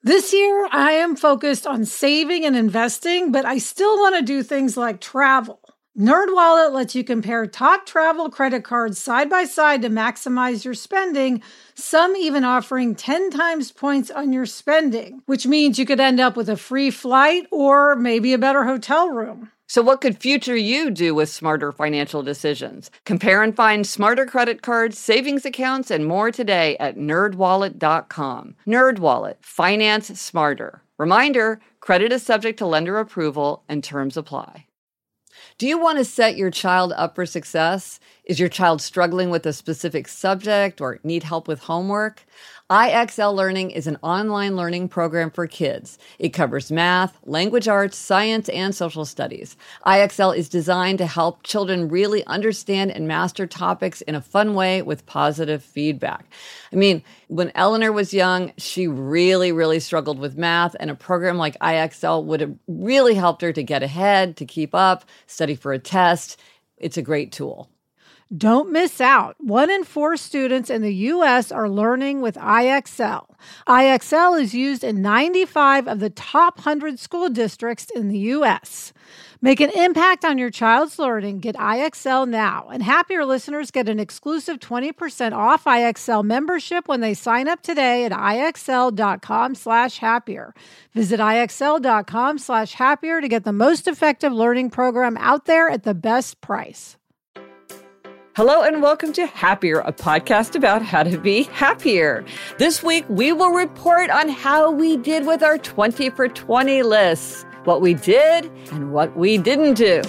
This year, I am focused on saving and investing, but I still want to do things like travel. NerdWallet lets you compare top travel credit cards side by side to maximize your spending, some even offering 10 times points on your spending, which means you could end up with a free flight or maybe a better hotel room. So what could future you do with smarter financial decisions? Compare and find smarter credit cards, savings accounts, and more today at nerdwallet.com. NerdWallet, finance smarter. Reminder, credit is subject to lender approval and terms apply. Do you want to set your child up for success? Is your child struggling with a specific subject or need help with homework? IXL Learning is an online learning program for kids. It covers math, language arts, science, and social studies. IXL is designed to help children really understand and master topics in a fun way with positive feedback. I mean, when Eleanor was young, she really struggled with math, and a program like IXL would have really helped her to get ahead, to keep up, study for a test. It's a great tool. Don't miss out. 1 in 4 students in the U.S. are learning with IXL. IXL is used in 95 of the top 100 school districts in the U.S. Make an impact on your child's learning. Get IXL now. And Happier listeners get an exclusive 20% off IXL membership when they sign up today at IXL.com/happier. Visit IXL.com/happier to get the most effective learning program out there at the best price. Hello and welcome to Happier, a podcast about how to be happier. This week, we will report on how we did with our 20 for 20 lists, what we did and what we didn't do.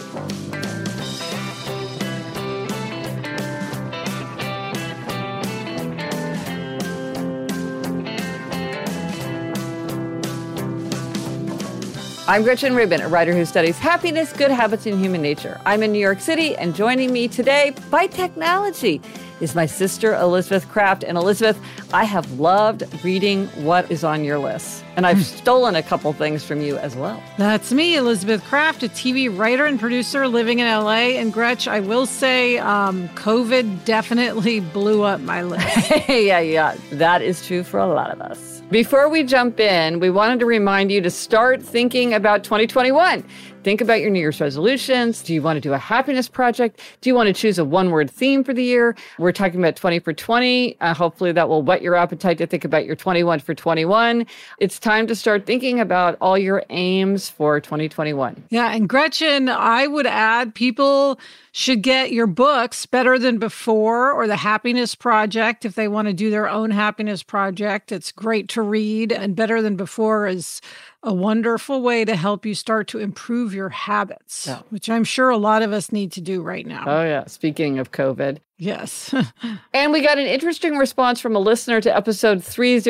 I'm Gretchen Rubin, a writer who studies happiness, good habits, and human nature. I'm in New York City, and joining me today by technology is my sister, Elizabeth Craft. And Elizabeth, I have loved reading what is on your list. And I've stolen a couple things from you as well. That's me, Elizabeth Craft, a TV writer and producer living in LA. And Gretch, I will say COVID definitely blew up my list. Yeah. That is true for a lot of us. Before we jump in, we wanted to remind you to start thinking about 2021. Think about your New Year's resolutions. Do you want to do a happiness project? Do you want to choose a one-word theme for the year? We're talking about 20 for 20. Hopefully that will whet your appetite to think about your 21 for 21. It's time to start thinking about all your aims for 2021. Yeah, and Gretchen, I would add people should get your books Better Than Before or The Happiness Project if they want to do their own happiness project. It's great to read, and Better Than Before is a wonderful way to help you start to improve your habits, which I'm sure a lot of us need to do right now. Oh, yeah. Speaking of COVID. Yes. And we got an interesting response from a listener to episode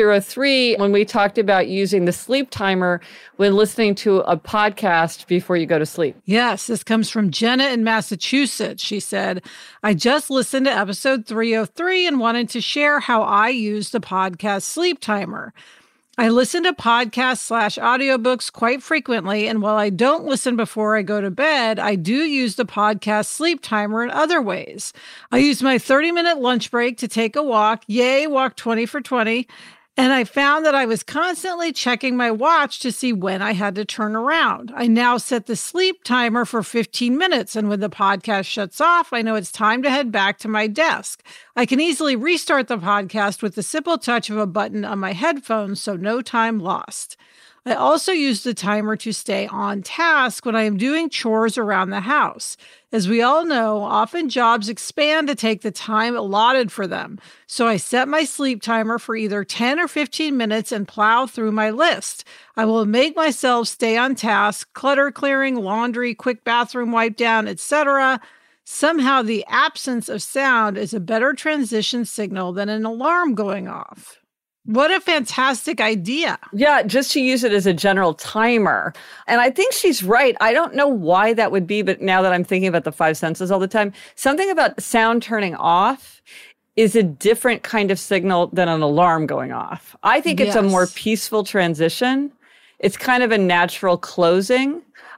303 when we talked about using the sleep timer when listening to a podcast before you go to sleep. Yes, this comes from Jenna in Massachusetts. She said, I just listened to episode 303 and wanted to share how I use the podcast sleep timer. I listen to podcasts/audiobooks quite frequently, and while I don't listen before I go to bed, I do use the podcast sleep timer in other ways. I use my 30-minute lunch break to take a walk, walk 20 for 20, and I found that I was constantly checking my watch to see when I had to turn around. I now set the sleep timer for 15 minutes, and when the podcast shuts off, I know it's time to head back to my desk. I can easily restart the podcast with the simple touch of a button on my headphones, so no time lost. I also use the timer to stay on task when I am doing chores around the house. As we all know, often jobs expand to take the time allotted for them. So I set my sleep timer for either 10 or 15 minutes and plow through my list. I will make myself stay on task, clutter clearing, laundry, quick bathroom wipe down, etc. Somehow the absence of sound is a better transition signal than an alarm going off. What a fantastic idea. Yeah, just to use it as a general timer. And I think she's right. I don't know why that would be, but now that I'm thinking about the 5 senses all the time, something about sound turning off is a different kind of signal than an alarm going off. I think it's a more peaceful transition. It's kind of a natural closing.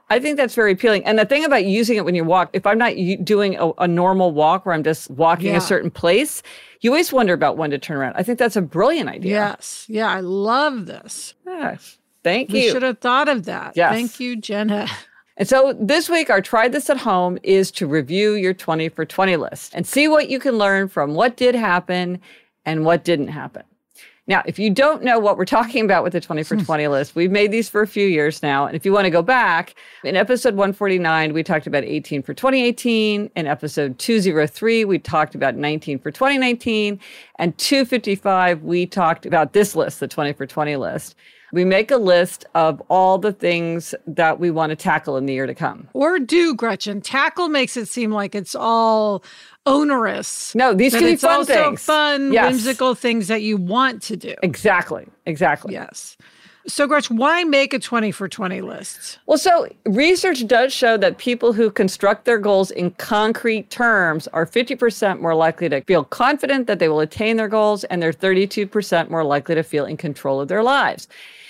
I think that's very appealing. And the thing about using it when you walk, if I'm not doing a normal walk where I'm just walking a certain place, you always wonder about when to turn around. I think that's a brilliant idea. Yes. Yeah, I love this. Yes. Thank you. We should have thought of that. Yes. Thank you, Jenna. And so this week, our Try This at Home is to review your 20 for 20 list and see what you can learn from what did happen and what didn't happen. Now, if you don't know what we're talking about with the 20 for 20 list, we've made these for a few years now. And if you want to go back, in episode 149, we talked about 18 for 2018. In episode 203, we talked about 19 for 2019. And 255, we talked about this list, the 20 for 20 list. We make a list of all the things that we want to tackle in the year to come. Or do, Gretchen. Tackle makes it seem like it's all onerous. No, these can be fun things. It's also fun, whimsical things that you want to do. Exactly. Yes. So, Gretchen, why make a 20 for 20 list? Well, so research does show that people who construct their goals in concrete terms are 50% more likely to feel confident that they will attain their goals, and they're 32% more likely to feel in control of their lives.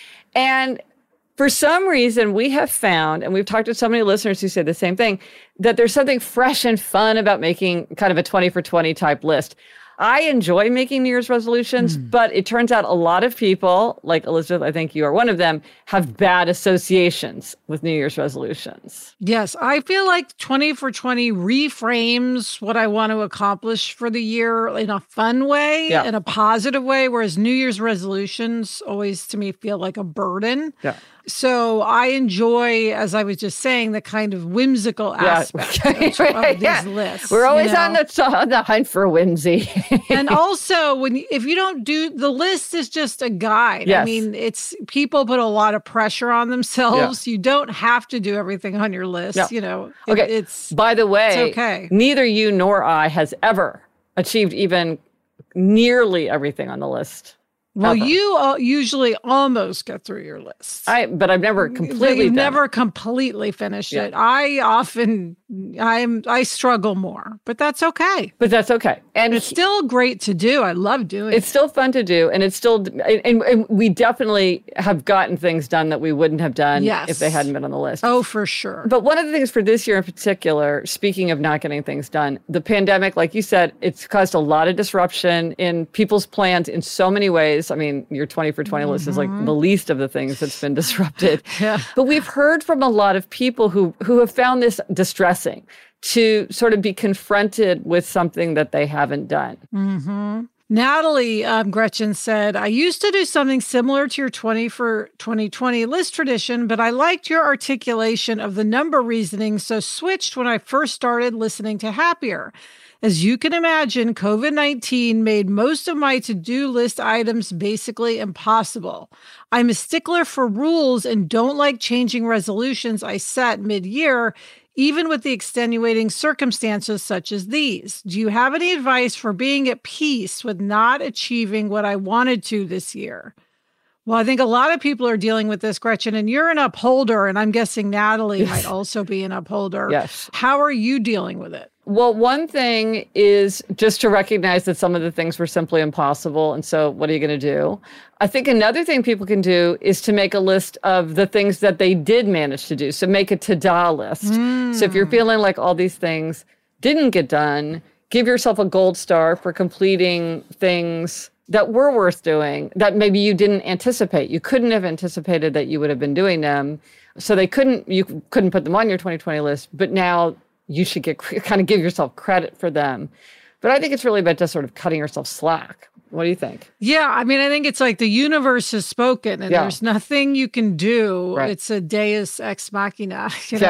And for some reason, we have found, and we've talked to so many listeners who say the same thing, that there's something fresh and fun about making kind of a 20 for 20 type list. I enjoy making New Year's resolutions, but it turns out a lot of people, like Elizabeth, I think you are one of them, have bad associations with New Year's resolutions. Yes, I feel like 20 for 20 reframes what I want to accomplish for the year in a fun way, in a positive way, whereas New Year's resolutions always, to me, feel like a burden. Yeah. So I enjoy, as I was just saying, the kind of whimsical aspect of these lists. We're always on the hunt for whimsy. And also, if you don't do, the list is just a guide. Yes. I mean, people put a lot of pressure on themselves. You don't have to do everything on your list. No. You know, it's, by the way, it's okay. Neither you nor I has ever achieved even nearly everything on the list. Well, you usually almost get through your list. But I've never completely You've never completely finished it. I struggle more, but that's okay. And it's still great to do. I love doing it. It's still fun to do. And it's still, and we definitely have gotten things done that we wouldn't have done if they hadn't been on the list. Oh, for sure. But one of the things for this year in particular, speaking of not getting things done, the pandemic, like you said, it's caused a lot of disruption in people's plans in so many ways. I mean, your 20 for 20 list is like the least of the things that's been disrupted. But we've heard from a lot of people who have found this distressing to sort of be confronted with something that they haven't done. Natalie, Gretchen said, I used to do something similar to your 20 for 2020 list tradition, but I liked your articulation of the number reasoning, so switched when I first started listening to Happier. As you can imagine, COVID-19 made most of my to-do list items basically impossible. I'm a stickler for rules and don't like changing resolutions I set mid-year, even with the extenuating circumstances such as these. Do you have any advice for being at peace with not achieving what I wanted to this year? Well, I think a lot of people are dealing with this, Gretchen, and you're an upholder, and I'm guessing Natalie might also be an upholder. Yes. How are you dealing with it? Well, one thing is just to recognize that some of the things were simply impossible. And so what are you going to do? I think another thing people can do is to make a list of the things that they did manage to do. So make a to-do list. So if you're feeling like all these things didn't get done, give yourself a gold star for completing things that were worth doing that maybe you didn't anticipate. You couldn't have anticipated that you would have been doing them. So you couldn't put them on your 2020 list, but now you should kind of give yourself credit for them. But I think it's really about just sort of cutting yourself slack. What do you think? Yeah, I mean, I think it's like the universe has spoken and there's nothing you can do. Right. It's a deus ex machina.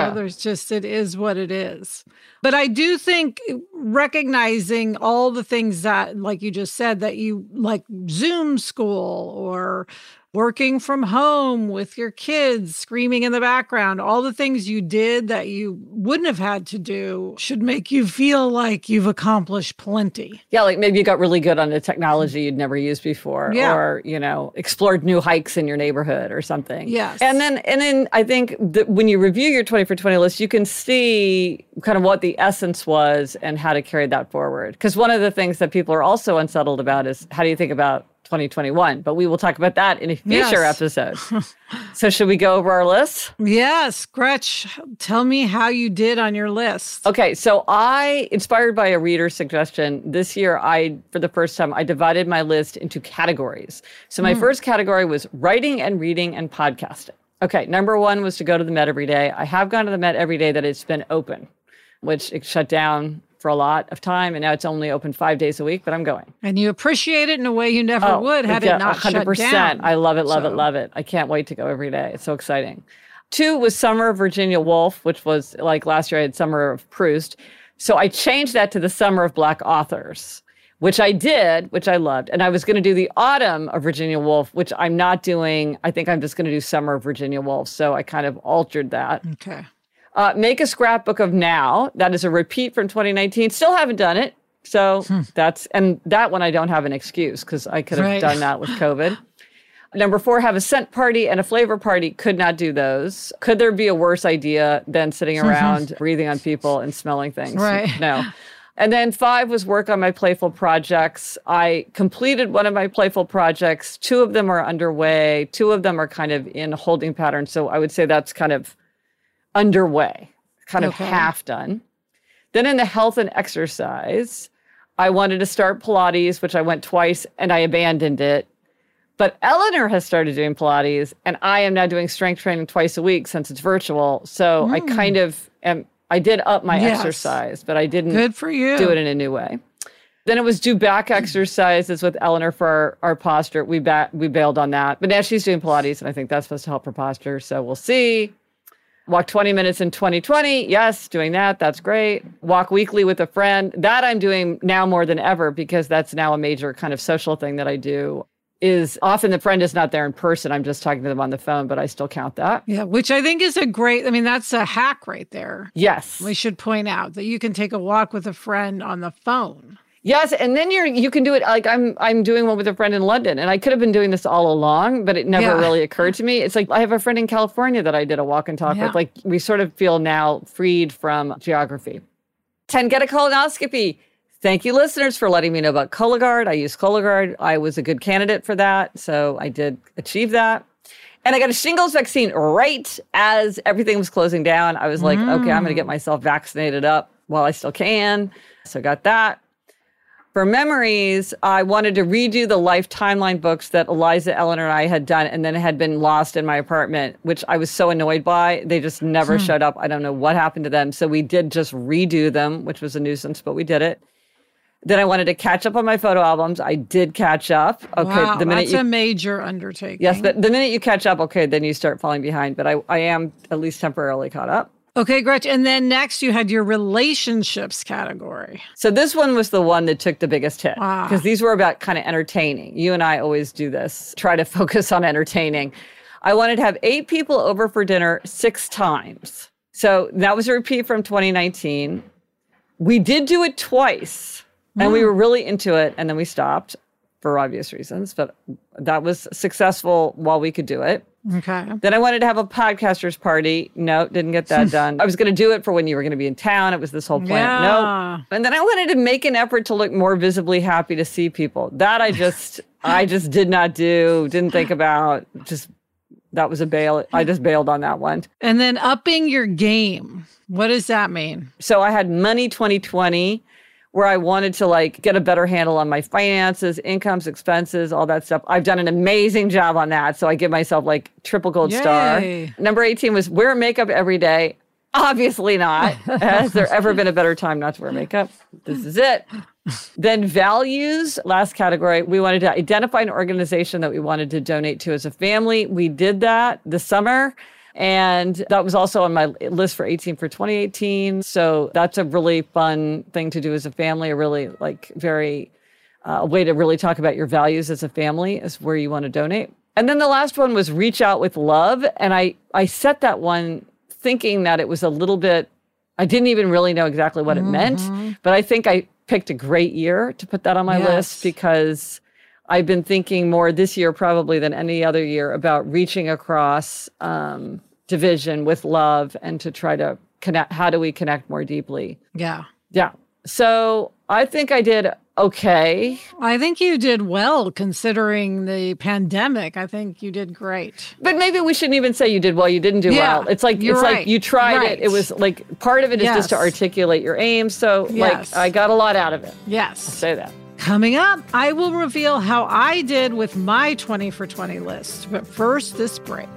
It is what it is. But I do think recognizing all the things that, like you just said, that you like Zoom school or working from home with your kids screaming in the background, all the things you did that you wouldn't have had to do should make you feel like you've accomplished plenty. Yeah, like maybe you got really good on a technology you'd never used before, or, explored new hikes in your neighborhood or something. Yes. And then I think that when you review your 20 for 20 list, you can see kind of what the essence was and how to carry that forward. Because one of the things that people are also unsettled about is how do you think about 2021, but we will talk about that in a future episode. So should we go over our list? Yes. Gretch, tell me how you did on your list. Okay. So inspired by a reader suggestion, this year, for the first time, I divided my list into categories. So my first category was writing and reading and podcasting. Okay. Number one was to go to the Met every day. I have gone to the Met every day that it's been open, which it shut down for a lot of time, and now it's only open 5 days a week, but I'm going. And you appreciate it in a way you never would had it not 100%. Shut down. I love it, love it. I can't wait to go every day. It's so exciting. 2 was Summer of Virginia Woolf, which was like last year I had Summer of Proust. So I changed that to the Summer of Black Authors, which I did, which I loved. And I was going to do the Autumn of Virginia Woolf, which I'm not doing. I think I'm just going to do Summer of Virginia Woolf. So I kind of altered that. Okay. Make a scrapbook of now. That is a repeat from 2019. Still haven't done it. So and that one I don't have an excuse because I could have done that with COVID. Number 4, have a scent party and a flavor party. Could not do those. Could there be a worse idea than sitting around breathing on people and smelling things? Right. No. And then 5 was work on my playful projects. I completed one of my playful projects. 2 of them are underway. 2 of them are kind of in holding pattern. So I would say that's kind of underway, kind of half done. Then in the health and exercise, I wanted to start Pilates, which I went twice and I abandoned it. But Eleanor has started doing Pilates and I am now doing strength training twice a week since it's virtual. So I kind of I did up my exercise, but I didn't Good for you. do it in a new way. Then it was do back exercises with Eleanor for our posture. We bailed on that. But now she's doing Pilates and I think that's supposed to help her posture. So we'll see. Walk 20 minutes in 2020. Yes, doing that. That's great. Walk weekly with a friend. That I'm doing now more than ever because that's now a major kind of social thing that I do. Is often the friend is not there in person. I'm just talking to them on the phone, but I still count that. Yeah, which I think is that's a hack right there. Yes. We should point out that you can take a walk with a friend on the phone. Yes, and then you can do it like I'm doing one with a friend in London, and I could have been doing this all along, but it never really occurred to me. It's like I have a friend in California that I did a walk and talk with. Like we sort of feel now freed from geography. 10, get a colonoscopy. Thank you, listeners, for letting me know about Cologuard. I use Cologuard. I was a good candidate for that, so I did achieve that. And I got a shingles vaccine right as everything was closing down. I was like, okay, I'm going to get myself vaccinated up while I still can. So got that. For memories, I wanted to redo the Life Timeline books that Eliza, Eleanor, and I had done and then had been lost in my apartment, which I was so annoyed by. They just never showed up. I don't know what happened to them. So we did just redo them, which was a nuisance, but we did it. Then I wanted to catch up on my photo albums. I did catch up. Okay, wow, that's a major undertaking. Yes, but the minute you catch up, okay, then you start falling behind. But I am at least temporarily caught up. Okay, Gretchen. And then next you had your relationships category. So this one was the one that took the biggest hit because these were about kind of entertaining. You and I always do this, try to focus on entertaining. I wanted to have 8 people over for dinner 6 times. So that was a repeat from 2019. We did do it twice and we were really into it and then we stopped for obvious reasons, but that was successful while we could do it. Okay. Then I wanted to have a podcasters party. No, didn't get that done. I was going to do it for when you were going to be in town. It was this whole plan. No. And then I wanted to make an effort to look more visibly happy to see people. That I just did not do, didn't think about. That was a bail. I just bailed on that one. And then upping your game. What does that mean? So I had Money 2020, where I wanted to get a better handle on my finances, incomes, expenses, all that stuff. I've done an amazing job on that. So I give myself triple gold star. Number 18 was wear makeup every day. Obviously not. Has there ever been a better time not to wear makeup? This is it. Then values, last category. We wanted to identify an organization that we wanted to donate to as a family. We did that this summer. And that was also on my list for 18 for 2018. So that's a really fun thing to do as a family, a really very a way to really talk about your values as a family is where you want to donate. And then the last one was reach out with love. And I set that one thinking that it was a little bit, I didn't even really know exactly what it meant, but I think I picked a great year to put that on my list because I've been thinking more this year probably than any other year about reaching across division with love and to try to connect. How do we connect more deeply? Yeah. Yeah. So I think I did okay. I think you did well considering the pandemic. I think you did great. But maybe we shouldn't even say you did well. You didn't do well. It's like like you tried it. It was like part of it is just to articulate your aim. So like I got a lot out of it. Yes. I'll say that. Coming up, I will reveal how I did with my 20 for 20 list. But first, this break.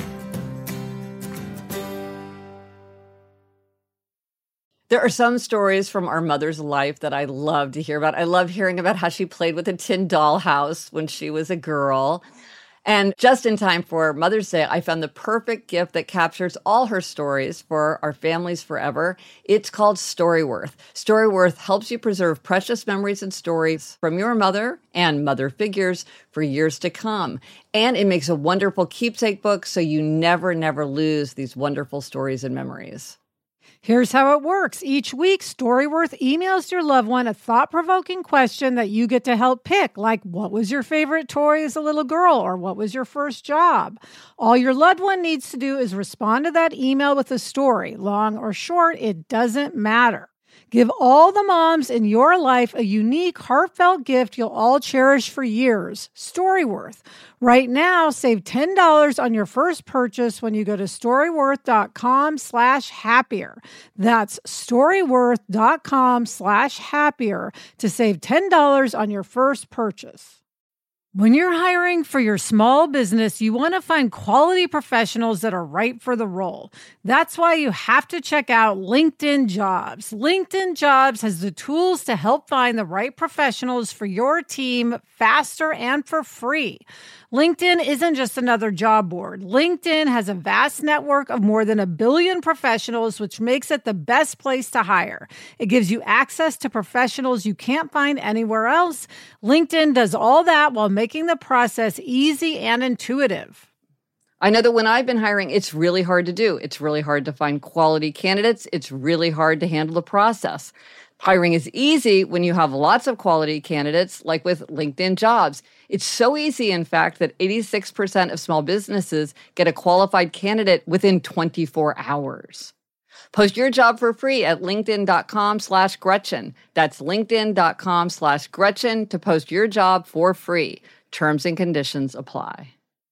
There are some stories from our mother's life that I love to hear about. I love hearing about how she played with a tin dollhouse when she was a girl. And just in time for Mother's Day, I found the perfect gift that captures all her stories for our families forever. It's called Storyworth. Storyworth helps you preserve precious memories and stories from your mother and mother figures for years to come. And it makes a wonderful keepsake book so you never lose these wonderful stories and memories. Here's how it works. Each week, Storyworth emails your loved one a thought-provoking question that you get to help pick, like what was your favorite toy as a little girl, or what was your first job? All your loved one needs to do is respond to that email with a story. Long or short, it doesn't matter. Give all the moms in your life a unique, heartfelt gift you'll all cherish for years. Storyworth. Right now, save $10 on your first purchase when you go to storyworth.com/happier. That's storyworth.com/happier to save $10 on your first purchase. When you're hiring for your small business, you want to find quality professionals that are right for the role. That's why you have to check out LinkedIn Jobs. LinkedIn Jobs has the tools to help find the right professionals for your team faster and for free. LinkedIn isn't just another job board. LinkedIn has a vast network of more than 1 billion professionals, which makes it the best place to hire. It gives you access to professionals you can't find anywhere else. LinkedIn does all that while making the process easy and intuitive. I know that when I've been hiring, it's really hard to do. It's really hard to find quality candidates. It's really hard to handle the process. Hiring is easy when you have lots of quality candidates, like with LinkedIn Jobs. It's so easy, in fact, that 86% of small businesses get a qualified candidate within 24 hours. Post your job for free at linkedin.com/Gretchen. That's linkedin.com/Gretchen to post your job for free. Terms and conditions apply.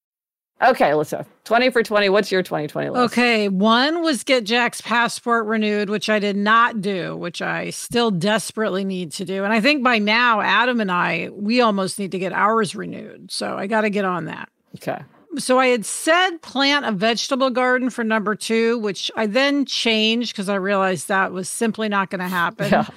Okay, Alyssa, 20 for 20. What's your 2020 list? Okay, one was get Jack's passport renewed, which I did not do, which I still desperately need to do. And I think by now, Adam and I, we almost need to get ours renewed. So I got to get on that. Okay. So I had said plant a vegetable garden for number 2, which I then changed because I realized that was simply not going to happen. Yeah.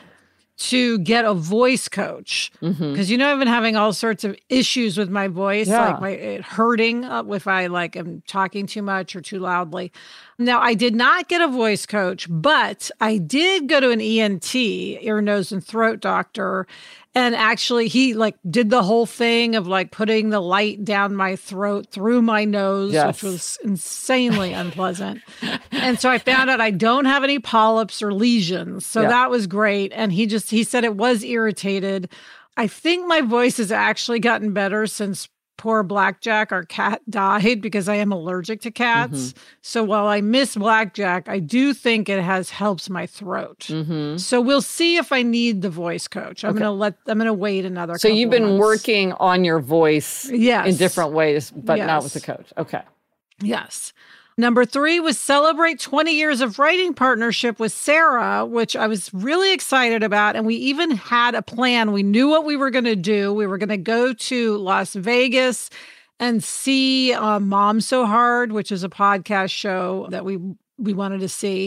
To get a voice coach. Because, I've been having all sorts of issues with my voice, like it hurting if I am talking too much or too loudly. Now, I did not get a voice coach, but I did go to an ENT, ear, nose, and throat doctor. And actually, he did the whole thing of putting the light down my throat through my nose, which was insanely unpleasant. And so I found out I don't have any polyps or lesions. So that was great. And he said it was irritated. I think my voice has actually gotten better since poor Blackjack, our cat, died because I am allergic to cats. So while I miss Blackjack, I do think it has helped my throat. So we'll see if I need the voice coach. I'm going to wait another So couple you've been months. working on your voice in different ways, but not with a coach. Okay. Yes. Number 3 was celebrate 20 years of writing partnership with Sarah, which I was really excited about. And we even had a plan. We knew what we were going to do. We were going to go to Las Vegas and see Mom So Hard, which is a podcast show that we wanted to see.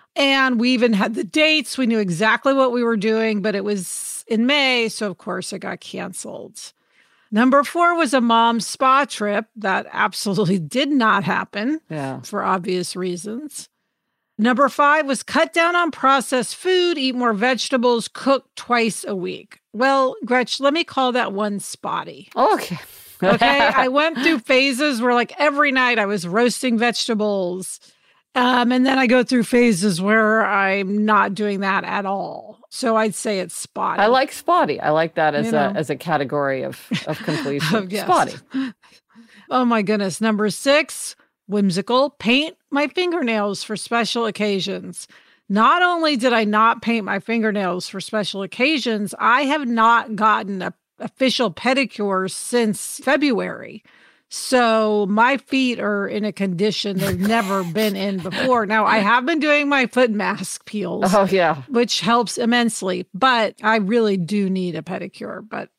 And we even had the dates. We knew exactly what we were doing, but it was in May. So, of course, it got canceled. Number 4 was a mom spa trip. That absolutely did not happen for obvious reasons. Number 5 was cut down on processed food, eat more vegetables, cook twice a week. Well, Gretch, let me call that one spotty. Okay. Okay. I went through phases where every night I was roasting vegetables. And then I go through phases where I'm not doing that at all. So I'd say it's spotty. I like spotty. I like that as a category of completion. Spotty. Oh my goodness. Number 6, whimsical, paint my fingernails for special occasions. Not only did I not paint my fingernails for special occasions, I have not gotten a official pedicure since February. So my feet are in a condition they've never been in before. Now, I have been doing my foot mask peels, which helps immensely, but I really do need a pedicure. But,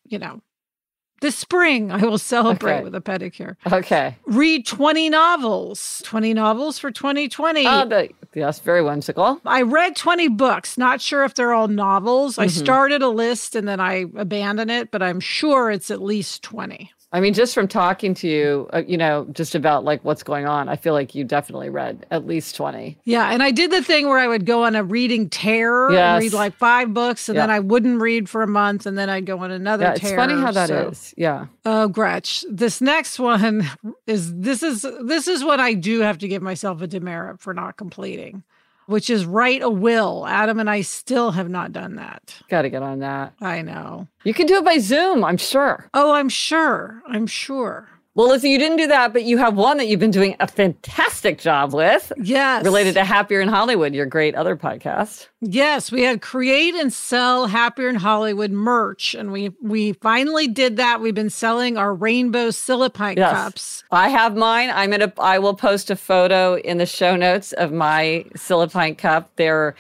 this spring, I will celebrate with a pedicure. Okay. Read 20 novels. 20 novels for 2020. Yes, very whimsical. I read 20 books. Not sure if they're all novels. I started a list and then I abandoned it, but I'm sure it's at least 20. I mean, just from talking to you, just about like what's going on, I feel like you definitely read at least 20. Yeah. And I did the thing where I would go on a reading tear and read like 5 books and then I wouldn't read for a month and then I'd go on another tear. It's funny how that is. Yeah. Oh, Gretch. This next one is what I do have to give myself a demerit for not completing, which is write a will. Adam and I still have not done that. Got to get on that. I know. You can do it by Zoom, I'm sure. Oh, I'm sure. Well, Lizzie, you didn't do that, but you have one that you've been doing a fantastic job with. Yes. Related to Happier in Hollywood, your great other podcast. Yes, we had create and sell Happier in Hollywood merch, and we finally did that. We've been selling our rainbow Silipite cups. I have mine. I will post a photo in the show notes of my Silipite cup. They're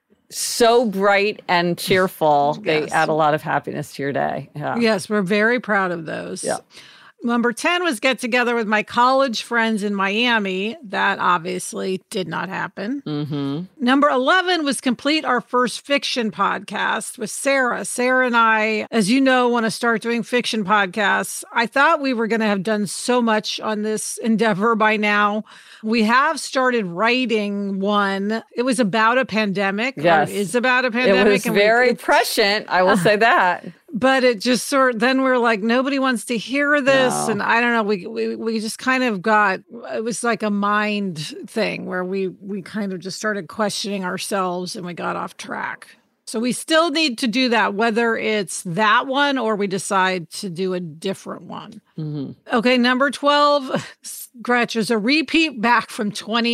so bright and cheerful. They add a lot of happiness to your day. Yeah. Yes, we're very proud of those. Yeah. Number 10 was get together with my college friends in Miami. That obviously did not happen. Number 11 was complete our first fiction podcast with Sarah. Sarah and I, as you know, want to start doing fiction podcasts. I thought we were going to have done so much on this endeavor by now. We have started writing one. It was about a pandemic. Yes. It is about a pandemic. It was very prescient, I will say that. But it just then we're like, nobody wants to hear this. No. And I don't know, we just kind of it was like a mind thing where we kind of just started questioning ourselves and we got off track. So we still need to do that, whether it's that one or we decide to do a different one. Okay, number 12, Gretch, is a repeat back from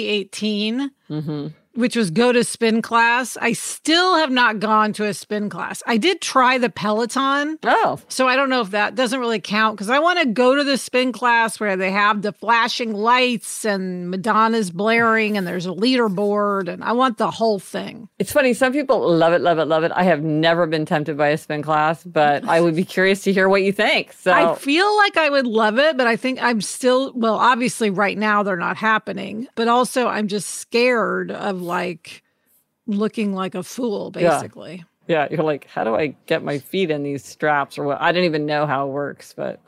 2018. Which was go to spin class. I still have not gone to a spin class. I did try the Peloton. Oh. So I don't know if that doesn't really count because I want to go to the spin class where they have the flashing lights and Madonna's blaring and there's a leaderboard and I want the whole thing. It's funny. Some people love it, love it, love it. I have never been tempted by a spin class, but I would be curious to hear what you think. So I feel like I would love it, but I think I'm still, obviously right now they're not happening, but also I'm just scared of like looking like a fool, basically. Yeah, you're like, how do I get my feet in these straps or what? I don't even know how it works, but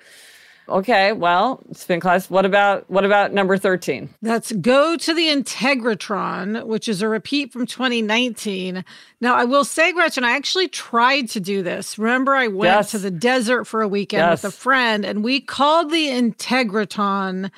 okay, well, spin class. What about number 13? That's go to the Integratron, which is a repeat from 2019. Now, I will say, Gretchen, I actually tried to do this. Remember, I went to the desert for a weekend with a friend, and we called the Integratron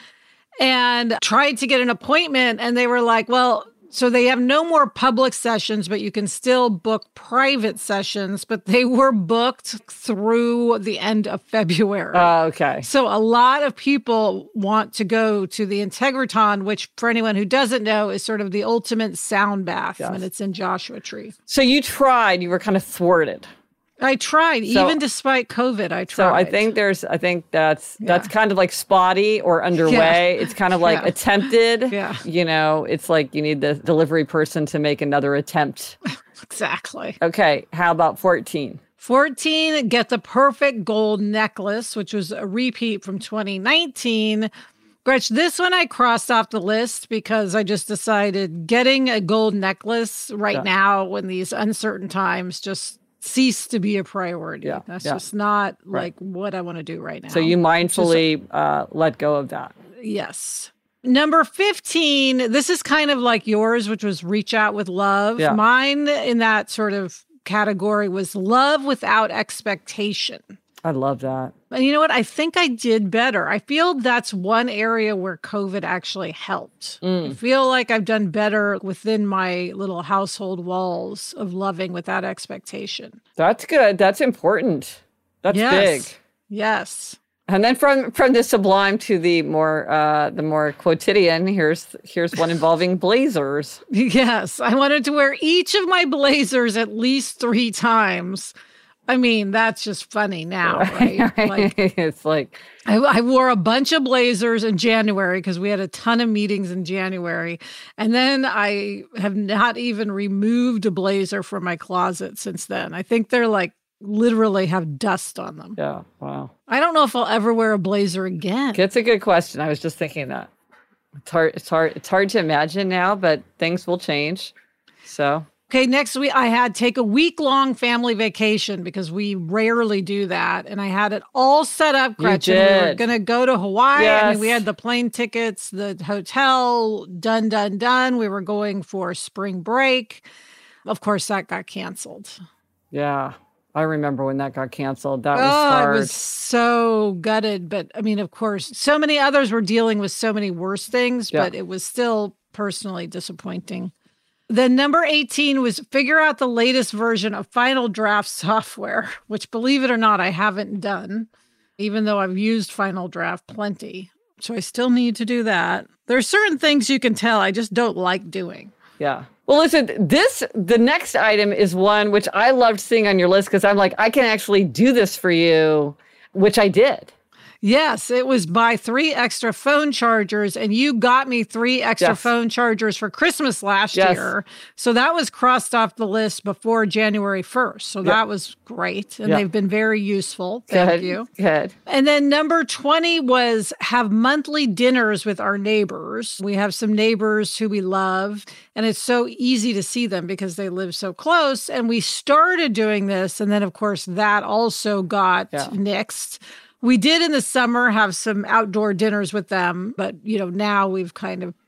and tried to get an appointment, and they were like, well, so they have no more public sessions, but you can still book private sessions, but they were booked through the end of February. Okay. So a lot of people want to go to the Integratron, which for anyone who doesn't know is sort of the ultimate sound bath when it's in Joshua Tree. So you tried, you were kind of thwarted. I tried, even despite COVID, I tried. So I think that's kind of like spotty or underway. It's kind of like attempted. Yeah. It's like you need the delivery person to make another attempt. Exactly. Okay, how about 14? 14, get the perfect gold necklace, which was a repeat from 2019. Gretch, this one I crossed off the list because I just decided getting a gold necklace right now in these uncertain times just cease to be a priority. Yeah, That's just not like what I want to do right now. So you mindfully let go of that. Yes. Number 15, this is kind of like yours, which was reach out with love. Yeah. Mine in that sort of category was love without expectation. I love that. And you know what? I think I did better. I feel that's one area where COVID actually helped. I feel like I've done better within my little household walls of loving without expectation. That's good. That's important. That's big. Yes. And then from the sublime to the more quotidian, here's one involving blazers. Yes, I wanted to wear each of my blazers at least 3 times. I mean, that's just funny now, right? Like, it's like I wore a bunch of blazers in January because we had a ton of meetings in January. And then I have not even removed a blazer from my closet since then. I think they're like literally have dust on them. Yeah, wow. I don't know if I'll ever wear a blazer again. It's a good question. I was just thinking that. It's hard to imagine now, but things will change. So okay, next week I had take a week-long family vacation because we rarely do that. And I had it all set up, Gretchen. We were going to go to Hawaii. Yes. I mean, we had the plane tickets, the hotel, done. We were going for spring break. Of course, that got canceled. Yeah, I remember when that got canceled. That was hard. I was so gutted. But I mean, of course, so many others were dealing with so many worse things, but it was still personally disappointing. Then number 18 was figure out the latest version of Final Draft software, which, believe it or not, I haven't done, even though I've used Final Draft plenty. So I still need to do that. There are certain things you can tell I just don't like doing. Yeah. Well, listen, the next item is one which I loved seeing on your list because I'm like, I can actually do this for you, which I did. Yes, it was buy 3 extra phone chargers, and you got me 3 extra phone chargers for Christmas last year. So that was crossed off the list before January 1st. So that was great. And they've been very useful. Thank you. Good. And then number 20 was have monthly dinners with our neighbors. We have some neighbors who we love, and it's so easy to see them because they live so close. And we started doing this, and then, of course, that also got nixed. We did in the summer have some outdoor dinners with them, but, now we've kind of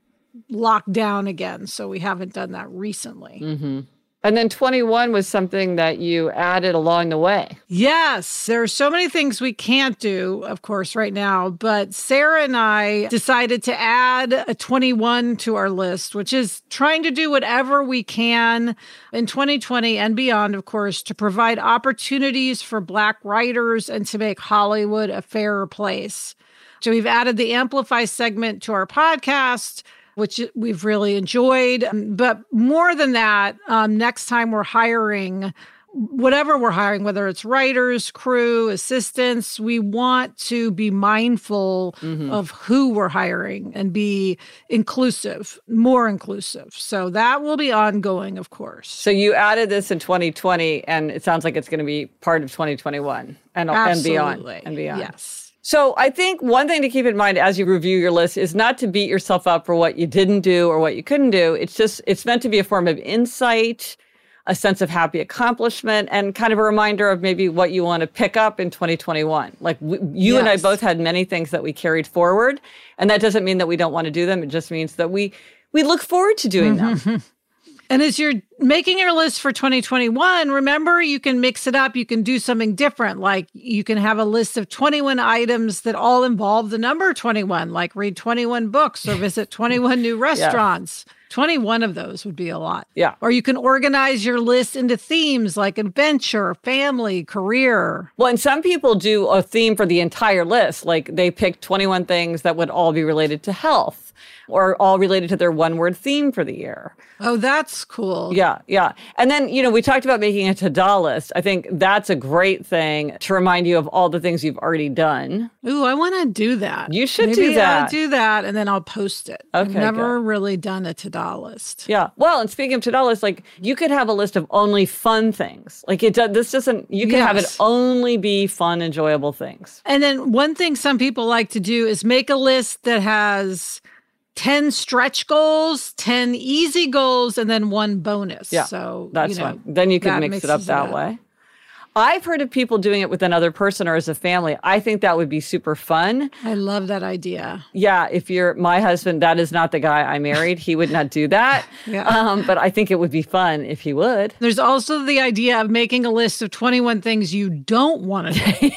locked down again. So we haven't done that recently. Mm-hmm. And then 21 was something that you added along the way. Yes, there are so many things we can't do, of course, right now. But Sarah and I decided to add a 21 to our list, which is trying to do whatever we can in 2020 and beyond, of course, to provide opportunities for Black writers and to make Hollywood a fairer place. So we've added the Amplify segment to our podcast, which we've really enjoyed. But more than that, next time we're hiring, whatever we're hiring, whether it's writers, crew, assistants, we want to be mindful of who we're hiring and be inclusive, more inclusive. So that will be ongoing, of course. So you added this in 2020, and it sounds like it's going to be part of 2021 and beyond. Yes. So I think one thing to keep in mind as you review your list is not to beat yourself up for what you didn't do or what you couldn't do. It's meant to be a form of insight, a sense of happy accomplishment, and kind of a reminder of maybe what you want to pick up in 2021. Like you and I both had many things that we carried forward, and that doesn't mean that we don't want to do them. It just means that we look forward to doing them. And as you're making your list for 2021, remember, you can mix it up. You can do something different. Like you can have a list of 21 items that all involve the number 21, like read 21 books or visit 21 new restaurants. 21 of those would be a lot. Yeah. Or you can organize your list into themes like adventure, family, career. Well, and some people do a theme for the entire list. Like they pick 21 things that would all be related to health or all related to their one-word theme for the year. Oh, that's cool. Yeah. And then, we talked about making a to-do list. I think that's a great thing to remind you of all the things you've already done. Ooh, I want to do that. You should Maybe do that. I'll do that, and then I'll post it. Okay, I've never really done a to-do list. Yeah. Well, and speaking of to-do lists, like you could have a list of only fun things. Like you can have it only be fun, enjoyable things. And then one thing some people like to do is make a list that has 10 stretch goals, 10 easy goals, and then 1 bonus. Yeah, so that's fun. Then you can mix it up that way. I've heard of people doing it with another person or as a family. I think that would be super fun. I love that idea. Yeah, if you're my husband, that is not the guy I married. He would not do that. But I think it would be fun if he would. There's also the idea of making a list of 21 things you don't want to do.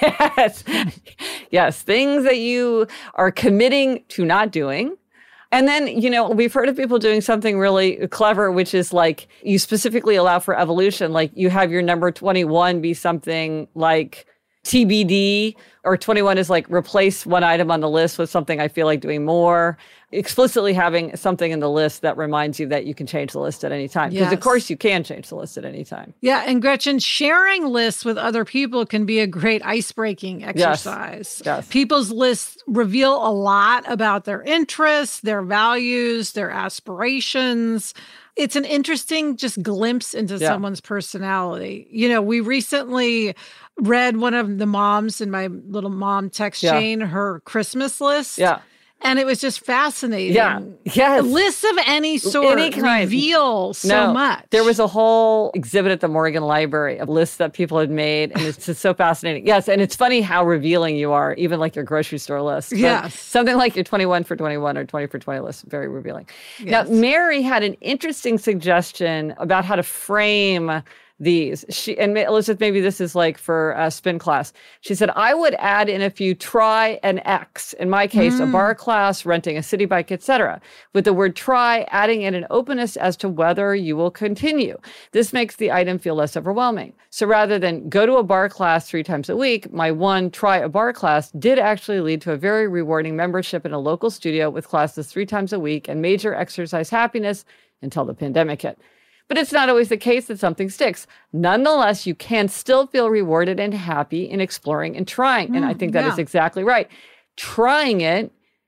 Yes, things that you are committing to not doing. And then, we've heard of people doing something really clever, which is like you specifically allow for evolution. Like you have your number 21 be something like TBD Or 21 is like replace one item on the list with something I feel like doing more. Explicitly having something in the list that reminds you that you can change the list at any time. Because of course you can change the list at any time. Yeah. And Gretchen, sharing lists with other people can be a great ice-breaking exercise. Yes. People's lists reveal a lot about their interests, their values, their aspirations. It's an interesting just glimpse into someone's personality. You know, we recently read one of the moms in my little mom text chain, her Christmas list. Yeah. And it was just fascinating. Yeah. Yes. Lists of any sort reveal so much. There was a whole exhibit at the Morgan Library of lists that people had made. And it's just so fascinating. Yes. And it's funny how revealing you are, even like your grocery store list. Yes. Something like your 21 for 21 or 20 for 20 list, very revealing. Yes. Now, Mary had an interesting suggestion about how to frame these. And Elizabeth, maybe this is like for a spin class. She said, I would add in a few try and X. In my case, a bar class, renting a city bike, etc. With the word try, adding in an openness as to whether you will continue. This makes the item feel less overwhelming. So rather than go to a bar class 3 times a week, my one try a bar class did actually lead to a very rewarding membership in a local studio with classes 3 times a week and major exercise happiness until the pandemic hit. But it's not always the case that something sticks. Nonetheless, you can still feel rewarded and happy in exploring and trying. And I think that is exactly right. Trying it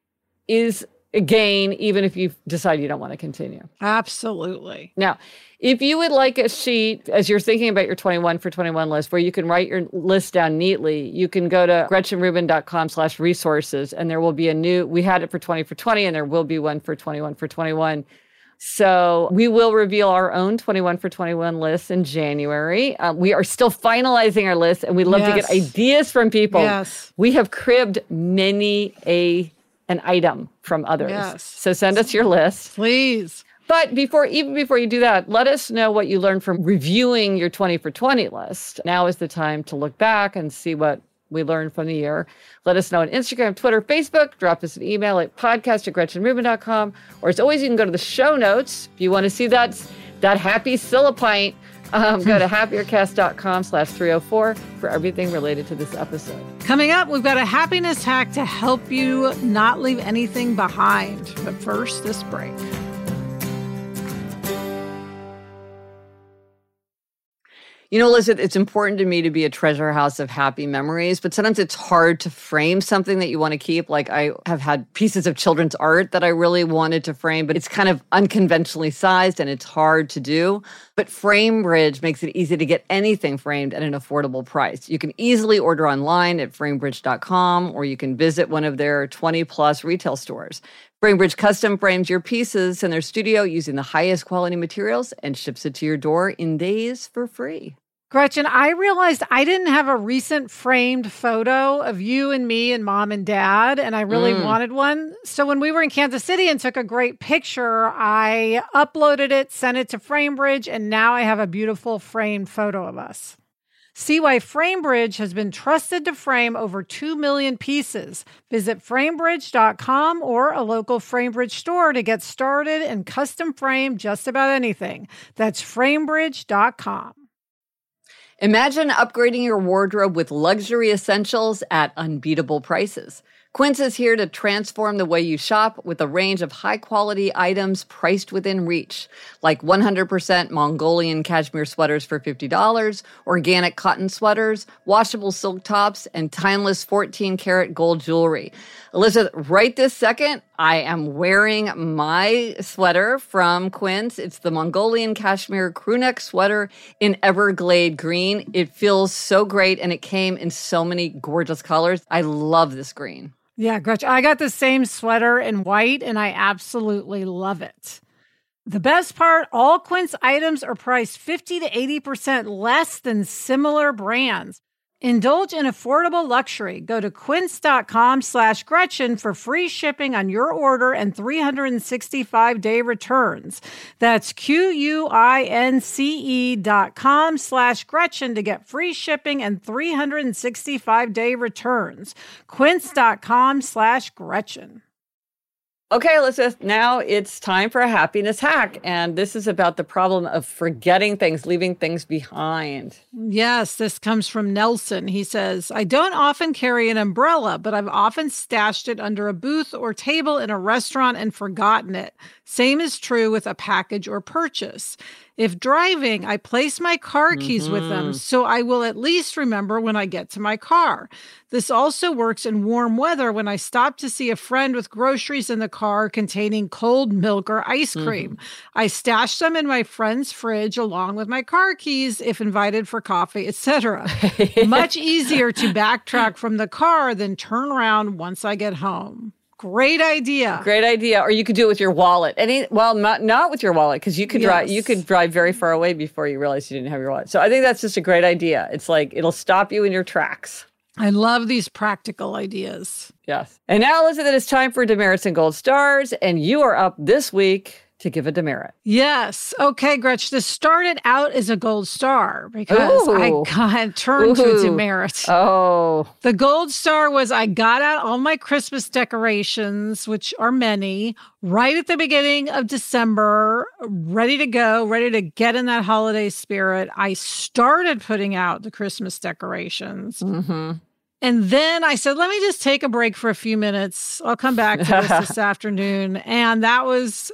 is a gain, even if you decide you don't want to continue. Absolutely. Now, if you would like a sheet, as you're thinking about your 21 for 21 list, where you can write your list down neatly, you can go to GretchenRubin.com/resources, and there will be we had it for 20 for 20, and there will be one for 21 for 21. So we will reveal our own 21 for 21 lists in January. We are still finalizing our list, and we'd love to get ideas from people. Yes. We have cribbed many an item from others. Yes. So send us your list. Please. But even before you do that, let us know what you learned from reviewing your 20 for 20 list. Now is the time to look back and see what we learned from the year. Let us know on Instagram, Twitter, Facebook. Drop us an email at podcast@GretchenRubin.com. Or as always, you can go to the show notes. If you want to see that happy Silipint, go to happiercast.com/304 for everything related to this episode. Coming up, we've got a happiness hack to help you not leave anything behind. But first, this break. You know, Elizabeth, it's important to me to be a treasure house of happy memories, but sometimes it's hard to frame something that you want to keep. Like I have had pieces of children's art that I really wanted to frame, but it's kind of unconventionally sized and it's hard to do. But FrameBridge makes it easy to get anything framed at an affordable price. You can easily order online at framebridge.com, or you can visit one of their 20-plus retail stores. FrameBridge custom frames your pieces in their studio using the highest quality materials and ships it to your door in days for free. Gretchen, I realized I didn't have a recent framed photo of you and me and mom and dad, and I really wanted one. So when we were in Kansas City and took a great picture, I uploaded it, sent it to FrameBridge, and now I have a beautiful framed photo of us. See why FrameBridge has been trusted to frame over 2 million pieces. Visit framebridge.com or a local FrameBridge store to get started and custom frame just about anything. That's framebridge.com. Imagine upgrading your wardrobe with luxury essentials at unbeatable prices. Quince is here to transform the way you shop with a range of high-quality items priced within reach, like 100% Mongolian cashmere sweaters for $50, organic cotton sweaters, washable silk tops, and timeless 14-karat gold jewelry. Elizabeth, right this second, I am wearing my sweater from Quince. It's the Mongolian cashmere crewneck sweater in Everglade green. It feels so great, and it came in so many gorgeous colors. I love this green. Yeah, Gretchen, I got the same sweater in white, and I absolutely love it. The best part, all Quince items are priced 50 to 80% less than similar brands. Indulge in affordable luxury. Go to quince.com/Gretchen for free shipping on your order and 365-day returns. That's QUINCE.com/Gretchen to get free shipping and 365-day returns. Quince.com/Gretchen. Okay, Elizabeth, now it's time for a happiness hack. And this is about the problem of forgetting things, leaving things behind. Yes, this comes from Nelson. He says, I don't often carry an umbrella, but I've often stashed it under a booth or table in a restaurant and forgotten it. Same is true with a package or purchase. If driving, I place my car keys with them, so I will at least remember when I get to my car. This also works in warm weather when I stop to see a friend with groceries in the car containing cold milk or ice cream. I stash them in my friend's fridge along with my car keys if invited for coffee, etc. Much easier to backtrack from the car than turn around once I get home. Great idea. Great idea. Or you could do it with your wallet. Not with your wallet, because you could drive. You could drive very far away before you realize you didn't have your wallet. So I think that's just a great idea. It's like it'll stop you in your tracks. I love these practical ideas. Yes. And now, Elizabeth, it's time for demerits and gold stars, and you are up this week to give a demerit. Yes. Okay, Gretch. This started out as a gold star because I got turned to a demerit. Oh. The gold star was I got out all my Christmas decorations, which are many, right at the beginning of December, ready to go, ready to get in that holiday spirit. I started putting out the Christmas decorations. And then I said, let me just take a break for a few minutes. I'll come back to this afternoon. And that was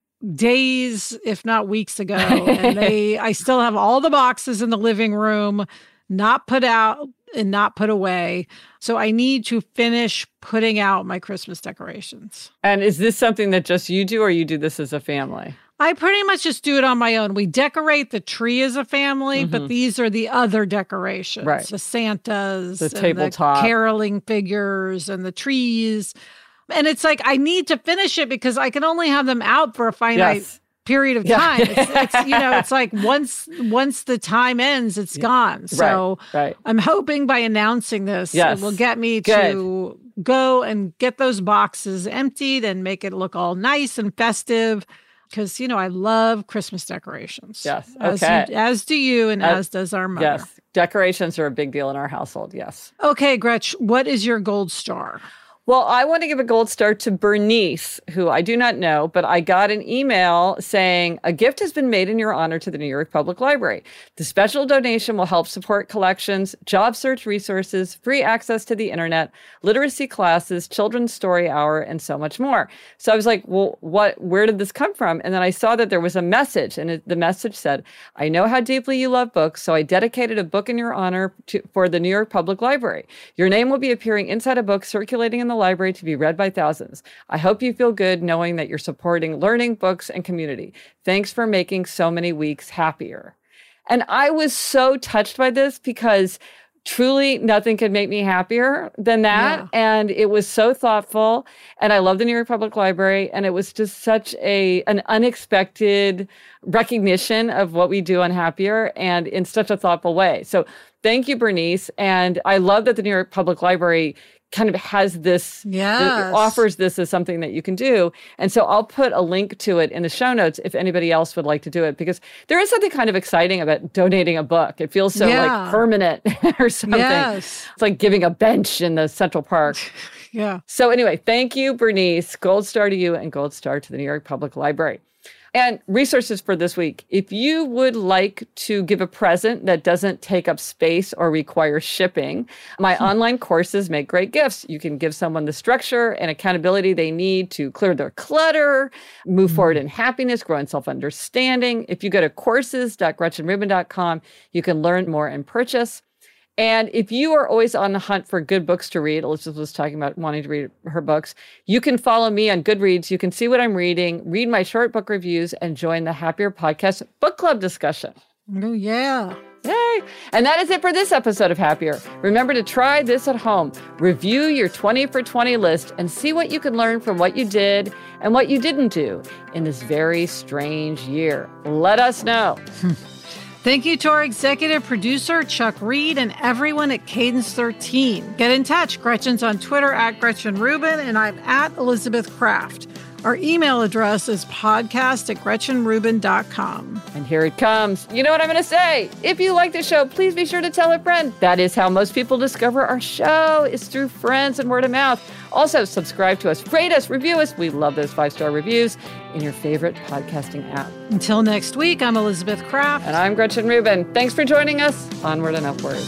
days, if not weeks ago. And I still have all the boxes in the living room, not put out and not put away. So I need to finish putting out my Christmas decorations. And is this something that just you do, or you do this as a family? I pretty much just do it on my own. We decorate the tree as a family, but these are the other decorations. Right. The Santas, the tabletop, the caroling figures, and the trees. And it's like, I need to finish it because I can only have them out for a finite period of time. It's it's like once the time ends, it's gone. So I'm hoping by announcing this, it will get me to go and get those boxes emptied and make it look all nice and festive. Because, I love Christmas decorations. Yes. Okay. As do you, and as does our mother. Yes. Decorations are a big deal in our household. Yes. Okay, Gretch, what is your gold star? Well, I want to give a gold star to Bernice, who I do not know, but I got an email saying a gift has been made in your honor to the New York Public Library. The special donation will help support collections, job search resources, free access to the internet, literacy classes, children's story hour, and so much more. So I was like, well, where did this come from? And then I saw that there was a message, and the message said, I know how deeply you love books, so I dedicated a book in your honor for the New York Public Library. Your name will be appearing inside a book circulating in the library to be read by thousands. I hope you feel good knowing that you're supporting learning, books, and community. Thanks for making so many weeks happier. And I was so touched by this because truly nothing could make me happier than that. Yeah. And it was so thoughtful. And I love the New York Public Library. And it was just such an unexpected recognition of what we do on Happier, and in such a thoughtful way. So thank you, Bernice. And I love that the New York Public Library kind of has this, offers this as something that you can do. And so I'll put a link to it in the show notes if anybody else would like to do it, because there is something kind of exciting about donating a book. It feels so like permanent or something. Yes. It's like giving a bench in the Central Park. So anyway, thank you, Bernice. Gold star to you and gold star to the New York Public Library. And resources for this week. If you would like to give a present that doesn't take up space or require shipping, my online courses make great gifts. You can give someone the structure and accountability they need to clear their clutter, move forward in happiness, grow in self-understanding. If you go to courses.gretchenrubin.com, you can learn more and purchase. And if you are always on the hunt for good books to read, Elizabeth was talking about wanting to read her books, you can follow me on Goodreads. You can see what I'm reading, read my short book reviews, and join the Happier Podcast book club discussion. Oh, yeah. Yay! And that is it for this episode of Happier. Remember to try this at home. Review your 20 for 20 list and see what you can learn from what you did and what you didn't do in this very strange year. Let us know. Thank you to our executive producer, Chuck Reed, and everyone at Cadence 13. Get in touch. Gretchen's on Twitter at Gretchen Rubin, and I'm at Elizabeth Craft. Our email address is podcast@gretchenrubin.com. And here it comes. You know what I'm going to say? If you like the show, please be sure to tell a friend. That is how most people discover our show, is through friends and word of mouth. Also, subscribe to us, rate us, review us. We love those 5-star reviews in your favorite podcasting app. Until next week, I'm Elizabeth Kraft. And I'm Gretchen Rubin. Thanks for joining us. Onward and upward.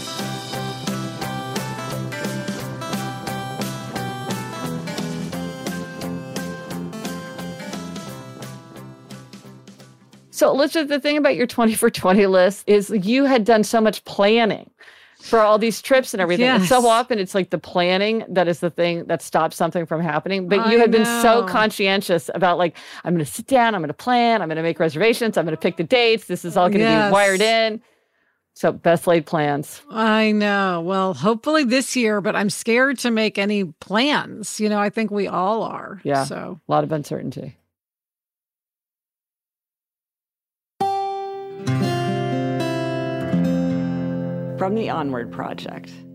So, Elizabeth, the thing about your 20 for 20 list is you had done so much planning for all these trips and everything. Yes. And so often it's like the planning that is the thing that stops something from happening. But you had been so conscientious about, like, I'm going to sit down, I'm going to plan, I'm going to make reservations, I'm going to pick the dates. This is all going to be wired in. So best laid plans. I know. Well, hopefully this year, but I'm scared to make any plans. You know, I think we all are. Yeah. So a lot of uncertainty. From the Onward Project.